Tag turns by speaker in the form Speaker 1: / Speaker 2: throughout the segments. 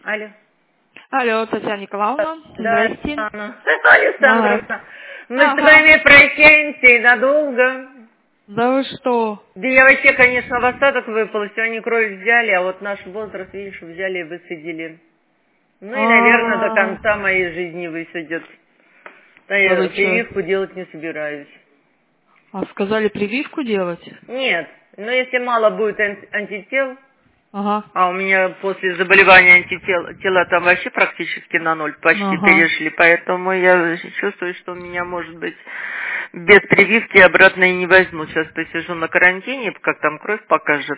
Speaker 1: Алло.
Speaker 2: Алло, Татьяна Николаевна.
Speaker 1: Да,
Speaker 2: Здрасте.
Speaker 1: Александровна. Мы с вами прощаемся и надолго.
Speaker 2: Да вы что?
Speaker 1: Да я вообще, конечно, в остаток выпала. Сегодня кровь взяли, а вот наш возраст, видишь, взяли и высадили. Ну и, наверное, до конца моей жизни высадят. Да я прививку делать не собираюсь.
Speaker 2: А сказали прививку делать?
Speaker 1: Нет. Но если мало будет антител,
Speaker 2: Ага.
Speaker 1: а у меня после заболевания антитела там вообще практически на ноль почти перешли, поэтому я чувствую, что меня, может быть, без прививки обратно и не возьму. Сейчас посижу на карантине, как там кровь покажет.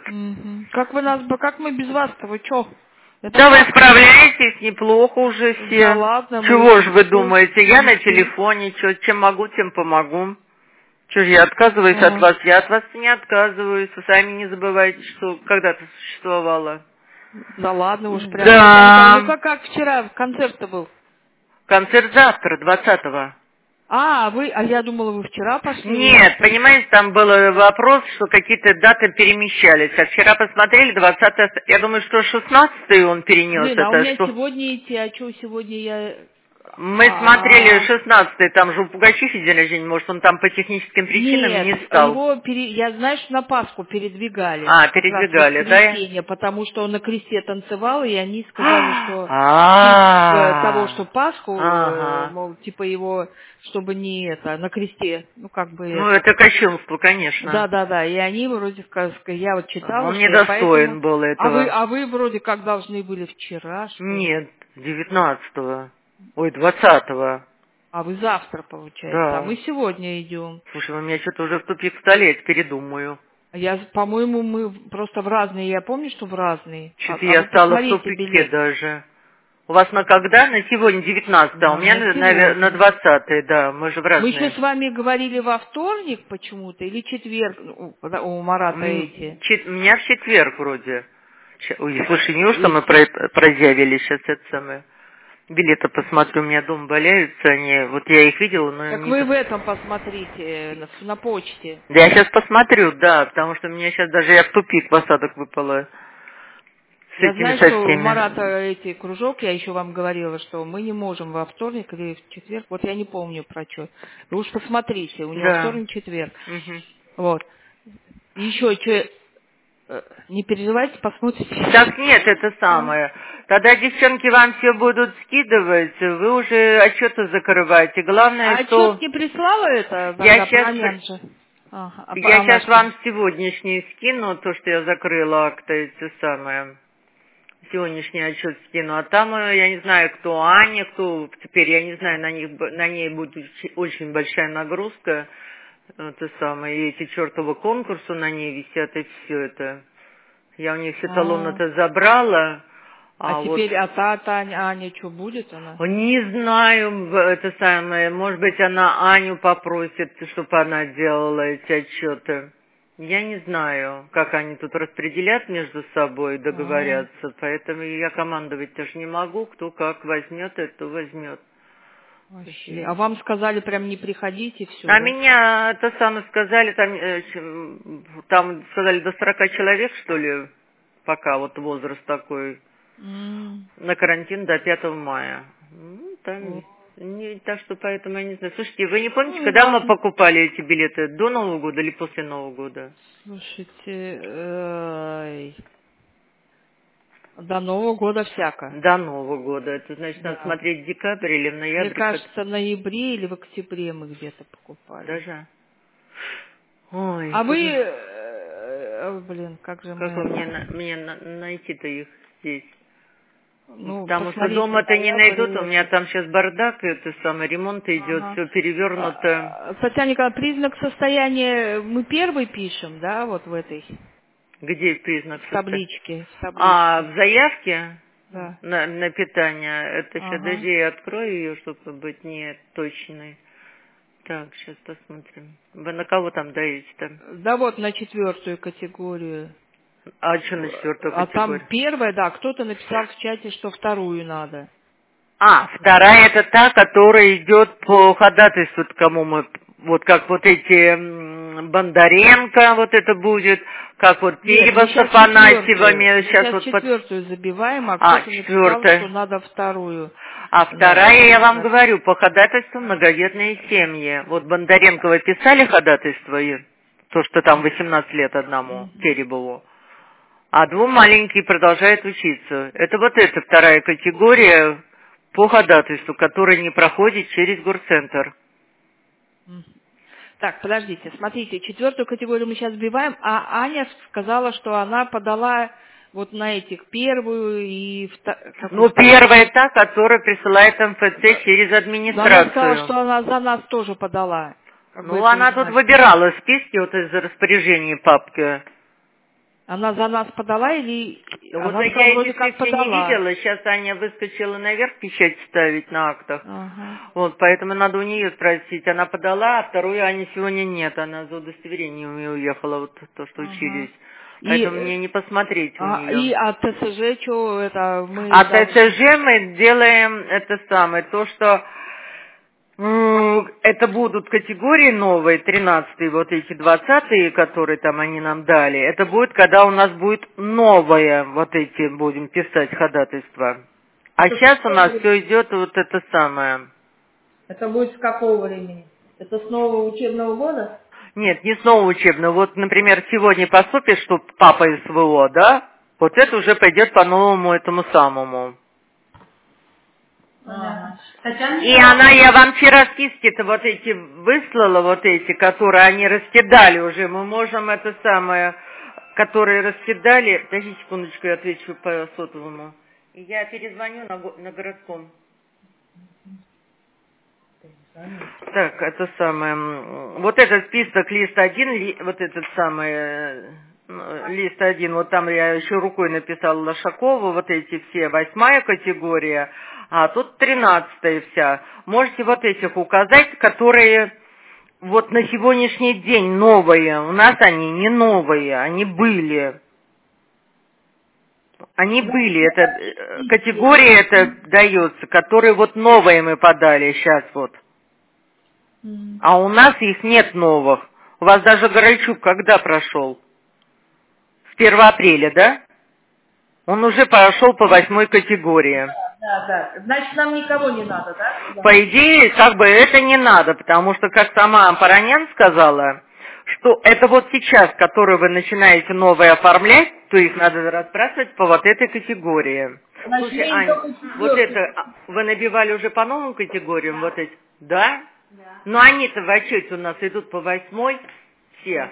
Speaker 2: Как мы без вас-то, вы чё?
Speaker 1: Да вы справляетесь неплохо уже все.
Speaker 2: Да ладно.
Speaker 1: Чего ж вы думаете? Я на телефоне, чем могу, тем помогу. Чё же я отказываюсь от вас? Я от вас не отказываюсь. Вы сами не забывайте, что когда-то существовало.
Speaker 2: Да ладно уж прям.
Speaker 1: Да.
Speaker 2: Ну как вчера концерт-то был?
Speaker 1: Концерт завтра, 20-го.
Speaker 2: А я думала, вы вчера пошли.
Speaker 1: Нет, понимаете, там был вопрос, что какие-то даты перемещались. А вчера посмотрели, 20-е, я думаю, что 16-й он перенес.
Speaker 2: Блин, а у меня сегодня идти, а что сегодня я...
Speaker 1: Мы смотрели 16-й, там же у Пугачёва день рождения, может, он там по техническим причинам не стал.
Speaker 2: Я, знаешь, на Пасху передвигали.
Speaker 1: Передвигали,
Speaker 2: да? Потому что он на кресте танцевал, и они сказали, что из того, что Пасху, мол, типа его, чтобы не на кресте,
Speaker 1: это кощунство, конечно.
Speaker 2: Да, и они вроде, я вот читала,
Speaker 1: он недостоин был этого.
Speaker 2: А вы вроде как должны были вчера, что ли?
Speaker 1: Нет, 19-го. Ой, 20-го.
Speaker 2: А вы завтра, получается.
Speaker 1: Да.
Speaker 2: А мы сегодня идем.
Speaker 1: Слушай, вы меня что-то уже в тупик встали, я передумаю.
Speaker 2: По-моему, мы просто в разные. Я помню, что в разные.
Speaker 1: Что-то я стала в тупике даже. У вас на когда? На сегодня 19-го, а у меня на 20-е, да. Мы же в разные.
Speaker 2: Мы еще с вами говорили во вторник почему-то или четверг у Марата эти?
Speaker 1: У меня в четверг вроде. Ой, слушай, неужто мы прозявили сейчас это самое? Билеты посмотрю, у меня дома валяются они. Вот я их видела, но...
Speaker 2: Так вы в этом посмотрите, на почте.
Speaker 1: Да я сейчас посмотрю, да, потому что мне сейчас даже я в тупик в осадок выпала.
Speaker 2: Я знаю, что у Марата эти кружок, я еще вам говорила, что мы не можем во вторник или в четверг, вот я не помню про что. Вы уж посмотрите, у него вторник, четверг. Вот. И еще что... Не переживайте, посмотрите.
Speaker 1: Так нет, это самое. Тогда девчонки вам все будут скидывать, вы уже отчеты закрываете. Главное, что...
Speaker 2: Отчет не прислала это?
Speaker 1: Я сейчас вам сегодняшний скину, то, что я закрыла акты, эти самые. Сегодняшний отчет скину. А там, я не знаю, кто Аня, кто... Теперь, я не знаю, на ней будет очень большая нагрузка. Это самое, и эти чертовы конкурсы на ней висят, и все это. Я у нее все талоны-то забрала.
Speaker 2: Теперь, Аня что будет она?
Speaker 1: Не знаю, это самое, может быть, она Аню попросит, чтобы она делала эти отчеты. Я не знаю, как они тут распределят между собой, договорятся, поэтому я командовать тоже не могу, кто как возьмет, это возьмет.
Speaker 2: Вообще. А вам сказали прям не приходите, все?
Speaker 1: А меня это самое сказали, там сказали до 40 человек, что ли, пока вот возраст такой, на карантин до 5 мая. Так что поэтому я не знаю. Слушайте, вы не помните, когда мы покупали эти билеты? До Нового года или после Нового года?
Speaker 2: Слушайте, до Нового года всяко.
Speaker 1: До Нового года. Это значит, надо смотреть в декабре или в ноябре.
Speaker 2: Мне кажется, в ноябре или в октябре мы где-то покупали.
Speaker 1: Даже? Ой.
Speaker 2: А вы... Блин, как же
Speaker 1: как
Speaker 2: мы...
Speaker 1: мне найти-то их здесь?
Speaker 2: Ну,
Speaker 1: потому что дома-то не найдут, у меня там сейчас бардак, это самое, ремонт идет, все перевернуто.
Speaker 2: Татьяна Николаевна, признак состояния мы первый пишем, да, вот в этой?
Speaker 1: Где признак состояния?
Speaker 2: В табличке.
Speaker 1: В заявке?
Speaker 2: Да.
Speaker 1: На питание. Это сейчас даже я открою ее, чтобы быть не точной. Так, сейчас посмотрим. Вы на кого там даете-то?
Speaker 2: Да вот на 4-ю категорию.
Speaker 1: А что на 4-ю категорию?
Speaker 2: А там первая, да, кто-то написал в чате, что 2-ю надо.
Speaker 1: 2-я это та, которая идет по ходатайству, кому мы, вот как вот эти Бондаренко, вот это будет, как вот Терева с Афанасьевыми.
Speaker 2: Сейчас вот четвертую забиваем, а кто-то написал, что надо вторую.
Speaker 1: А вторая, я вам говорю, по ходатайству многодетные семьи. Вот Бондаренко вы писали ходатайство, то, что там 18 лет одному, Теребову. А двум маленькие продолжают учиться. Это вот эта вторая категория по ходатайству, которая не проходит через горцентр.
Speaker 2: Так, подождите, смотрите, четвертую категорию мы сейчас сбиваем, а Аня сказала, что она подала вот на этих первую и вторую.
Speaker 1: Ну, первая та, которая присылает МФЦ через администрацию.
Speaker 2: Она сказала, что она за нас тоже подала.
Speaker 1: Ну, она тут выбирала списки вот из распоряжения папки.
Speaker 2: Она за нас подала или...
Speaker 1: Вот она я эти списки не видела. Сейчас Аня выскочила наверх печать ставить на актах. Вот, поэтому надо у нее спросить. Она подала, а вторую Ани сегодня нет. Она за удостоверением уехала, вот то, что учились. Поэтому мне не посмотреть у нее.
Speaker 2: И ТСЖ что это мы...
Speaker 1: ТСЖ мы делаем это самое, то, что... Это будут категории новые, 13-е, вот эти 20-е, которые там они нам дали. Это будет, когда у нас будет новое, вот эти будем писать ходатайства. А сейчас у нас все идет вот это самое.
Speaker 2: Это будет с какого времени? Это с нового учебного года?
Speaker 1: Нет, не с нового учебного. Вот, например, сегодня поступит, что папа СВО, да? Вот это уже пойдет по новому этому самому. И я вам вчера списки-то вот эти выслала, вот эти, которые они раскидали уже. Мы можем это самое, которые раскидали. Подожди секундочку, я отвечу по сотовому. И я перезвоню на городском. Так, это самое. Вот этот список, лист 1, вот этот самый... Лист 1, вот там я еще рукой написала Лошакова, вот эти все, 8-я категория, а тут 13-я вся. Можете вот этих указать, которые вот на сегодняшний день новые. У нас они не новые, они были. Они были, это категория это дается, которые вот новые мы подали сейчас вот. А у нас их нет новых. У вас даже Горольчук когда прошел? С 1 апреля, да? Он уже прошел по 8-й категории.
Speaker 2: Да. Значит, нам никого не надо, да?
Speaker 1: По идее, как бы это не надо, потому что, как сама Паранян сказала, что это вот сейчас, которые вы начинаете новые оформлять, то их надо разбрасывать по вот этой категории. Слушай, Ань, вот это, вы набивали уже по новым категориям, вот эти? Да? Но они-то в отчете у нас идут по 8-й все.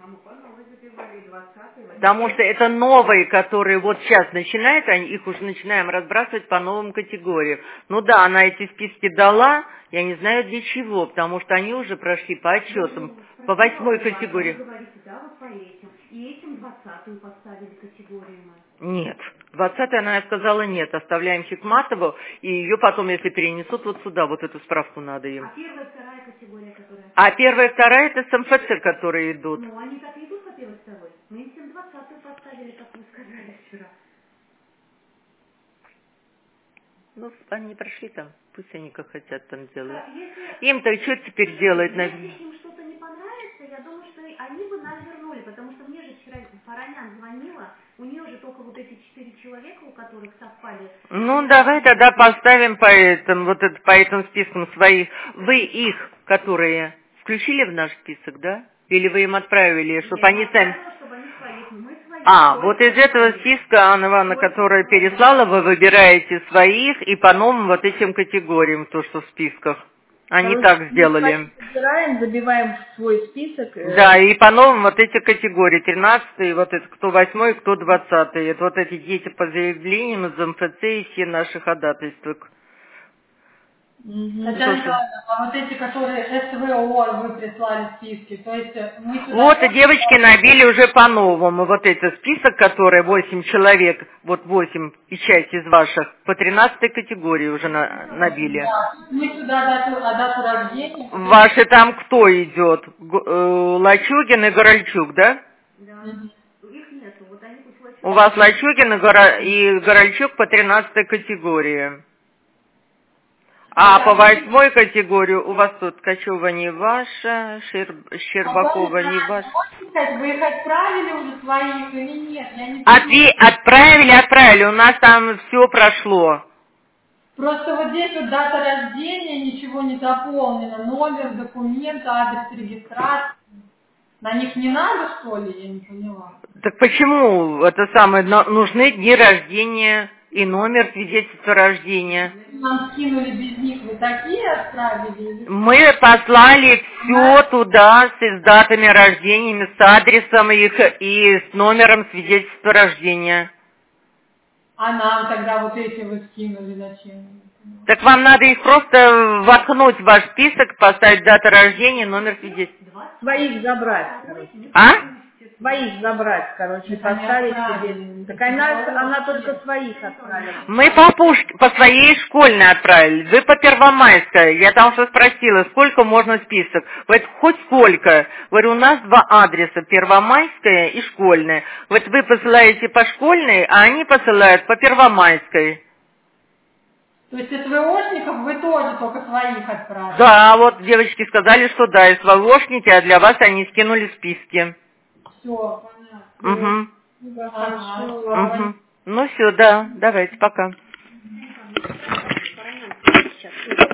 Speaker 1: Потому что это новые, которые вот сейчас начинают, их уже начинаем разбрасывать по новым категориям. Ну да, она эти списки дала, я не знаю для чего, потому что они уже прошли по отчетам, по 8-й категории.
Speaker 3: Вы говорите, да, вот по этим. И этим 20-ю поставили категорию мы.
Speaker 1: Нет. 20-я она сказала нет, оставляем Хикматову, и ее потом, если перенесут вот сюда, вот эту справку надо им.
Speaker 3: А первая, вторая категория, которая...
Speaker 1: А первая, вторая, это с МФЦ, которые идут.
Speaker 3: Ну, они так и идут по первой, второй. Мы им всем 20-ю поставили, как вы сказали вчера.
Speaker 1: Ну, они прошли там, пусть они как хотят там делают. Им-то что теперь делать?
Speaker 3: Если им что-то не понравится, я думаю, что они бы нас вернули, потому что мне же вчера Паранян звонила, у нее же только вот эти 4 человека, у которых совпали.
Speaker 1: Ну, давай тогда поставим по этому, вот это, по этим спискам своих. Вы их, которые включили в наш список, да? Или вы им отправили, чтобы они сами... Вот из этого списка, Анна Ивановна, которая переслала, вы выбираете своих и по новым вот этим категориям, то, что в списках. Они так сделали.
Speaker 2: Собираем, забиваем в свой список.
Speaker 1: Да, и по новым вот эти категории, 13-й, вот это кто 8-й, кто 20-й. Это вот эти дети по заявлениям из МФЦ и все наши ходатайства.
Speaker 4: Татьяна Николаевна, а вот эти, которые СВО вы прислали списки, то есть мы сюда...
Speaker 1: Вот, девочки набили уже по-новому. Вот этот список, который 8 человек, вот 8 и часть из ваших, по 13-й категории уже набили.
Speaker 4: Да, мы сюда дату рождения...
Speaker 1: Ваши там кто идет? Лачугин и Горольчук, да?
Speaker 3: Да. Их нету. Вот они пусть Лачугин...
Speaker 1: У вас Лачугин и Горольчук по 13-й категории. А по 8 категорию у вас тут Ткачева не ваша, Щербакова не ваша.
Speaker 4: Вы их отправили уже своих или нет? Я не
Speaker 1: Отправили. У нас там все прошло.
Speaker 4: Просто вот здесь вот дата рождения, ничего не заполнено. Номер документа, адрес регистрации. На них не надо, что ли? Я не поняла.
Speaker 1: Так почему нужны дни рождения и номер свидетельства рождения?
Speaker 4: Нам скинули без них, вы такие отправили?
Speaker 1: Мы послали все туда с датами рождения, с адресом их и с номером свидетельства рождения.
Speaker 4: А нам тогда вот эти вы скинули зачем?
Speaker 1: Так вам надо их просто воткнуть в ваш список, поставить дату рождения, номер свидетельства.
Speaker 5: Своих забрать, короче.
Speaker 1: А?
Speaker 5: Своих забрать, короче, поставить себе. Так она только своих отправила.
Speaker 1: Мы по своей школьной отправили. Вы по Первомайской. Я там что спросила, сколько можно список. Говорит, хоть сколько. Говорю, у нас 2 адреса, Первомайская и школьная. Вот вы посылаете по школьной, а они посылают по Первомайской.
Speaker 4: То есть СВОшников вы тоже только своих отправили?
Speaker 1: Да, вот девочки сказали, что да, СВОшники, а для вас они скинули списки.
Speaker 4: Все, понятно.
Speaker 1: Угу.
Speaker 4: Хорошо.
Speaker 1: Угу. Ну все, да, давайте, пока.